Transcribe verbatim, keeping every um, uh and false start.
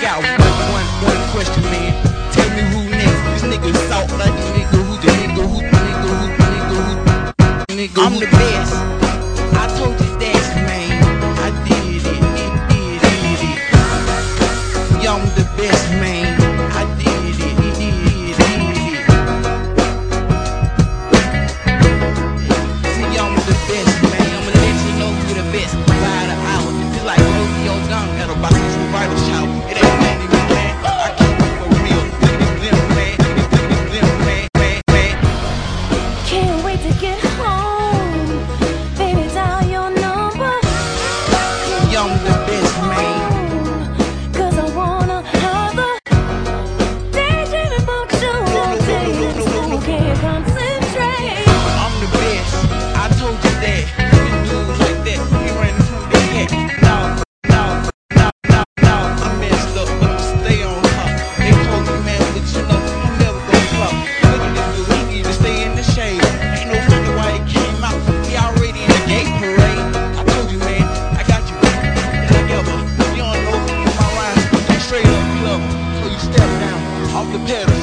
got one, one, one question, man. Tell me who next. This nigga salt like the nigga who the nigga who the nigga who the nigga who the nigga. I'm the best. I told you that, man. I did it, it, it, it, it. Yeah, I'm the best, man. I did it, it, it, it, it. See, I'm the best, man. I'ma let you know who the best. By the hour, it's like Rodeo Gun at a boxing survival shower. It ain't nothing to me, man. I keep it for real. Look at this glimpse, man. Look at this glimpse, man, man, man. Can't wait to get home. Baby, dial your number. Yeah, I'm the best, man. Cause I wanna have a daydream about you all day. So can't concentrate. I'm the best. I told you that. You do it like that. You ran into the cat. No, no, no, no, no. I messed up, but I'ma stay on top. They told me, man, but you know, I'm never gonna flop. Look at this dude, he need to stay in the shade. Ain't no wonder why he came out. He already in the gate parade. I told you, man, I got you. Like ever. You don't know my rhymes, but they straight up club. So you step down off the pedal.